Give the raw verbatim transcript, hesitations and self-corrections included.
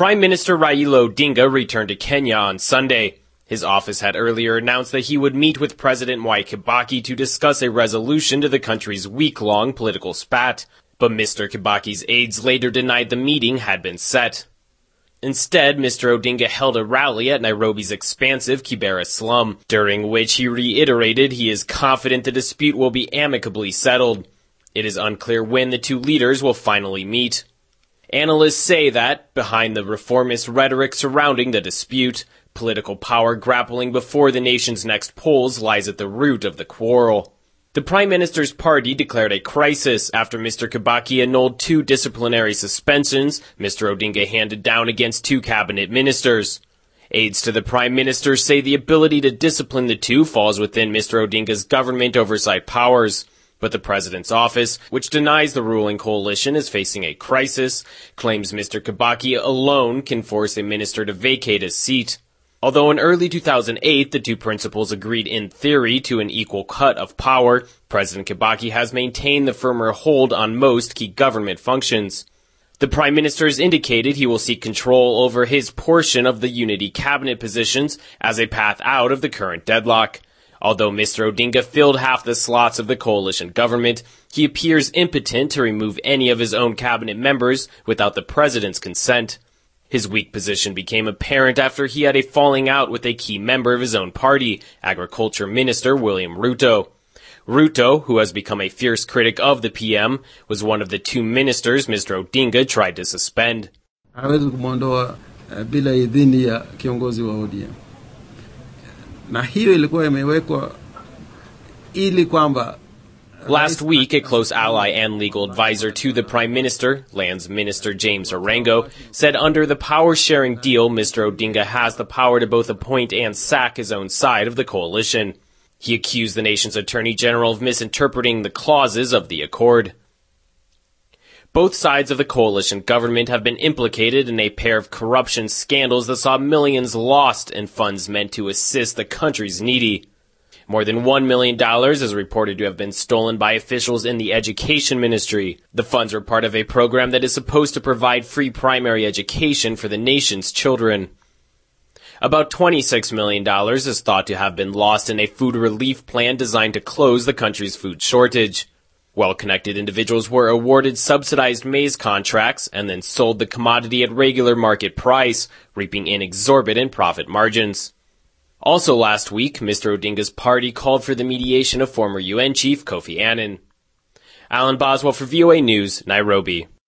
Prime Minister Raila Odinga returned to Kenya on Sunday. His office had earlier announced that he would meet with President Mwai Kibaki to discuss a resolution to the country's week-long political spat, but Mister Kibaki's aides later denied the meeting had been set. Instead, Mister Odinga held a rally at Nairobi's expansive Kibera slum, during which he reiterated he is confident the dispute will be amicably settled. It is unclear when the two leaders will finally meet. Analysts say that, behind the reformist rhetoric surrounding the dispute, political power grappling before the nation's next polls lies at the root of the quarrel. The Prime Minister's party declared a crisis after Mister Kibaki annulled two disciplinary suspensions Mister Odinga handed down against two cabinet ministers. Aides to the Prime Minister say the ability to discipline the two falls within Mister Odinga's government oversight powers. But the President's office, which denies the ruling coalition is facing a crisis, claims Mister Kibaki alone can force a minister to vacate his seat. Although in early two thousand eight the two principals agreed in theory to an equal cut of power, President Kibaki has maintained the firmer hold on most key government functions. The Prime Minister has indicated he will seek control over his portion of the unity cabinet positions as a path out of the current deadlock. Although Mister Odinga filled half the slots of the coalition government, he appears impotent to remove any of his own cabinet members without the president's consent. His weak position became apparent after he had a falling out with a key member of his own party, Agriculture Minister William Ruto. Ruto, who has become a fierce critic of the P M, was one of the two ministers Mister Odinga tried to suspend. Hawezi kumwondoa bila idhini ya kiongozi wa O D M. Na hiyo ilikuwa imewekwa ili kwamba Last week, a close ally and legal advisor to the Prime Minister, Lands Minister James Orengo, said under the power-sharing deal, Mister Odinga has the power to both appoint and sack his own side of the coalition. He accused the nation's Attorney General of misinterpreting the clauses of the accord. Both sides of the coalition government have been implicated in a pair of corruption scandals that saw millions lost and funds meant to assist the country's needy. More than one million dollars is reported to have been stolen by officials in the Education Ministry. The funds were part of a program that is supposed to provide free primary education for the nation's children. About twenty-six million dollars is thought to have been lost in a food relief plan designed to close the country's food shortage. Well-connected individuals were awarded subsidized maize contracts and then sold the commodity at regular market price, reaping in exorbitant profit margins. Also last week, Mister Odinga's party called for the mediation of former U N Chief Kofi Annan. Alan Boswell for V O A News, Nairobi.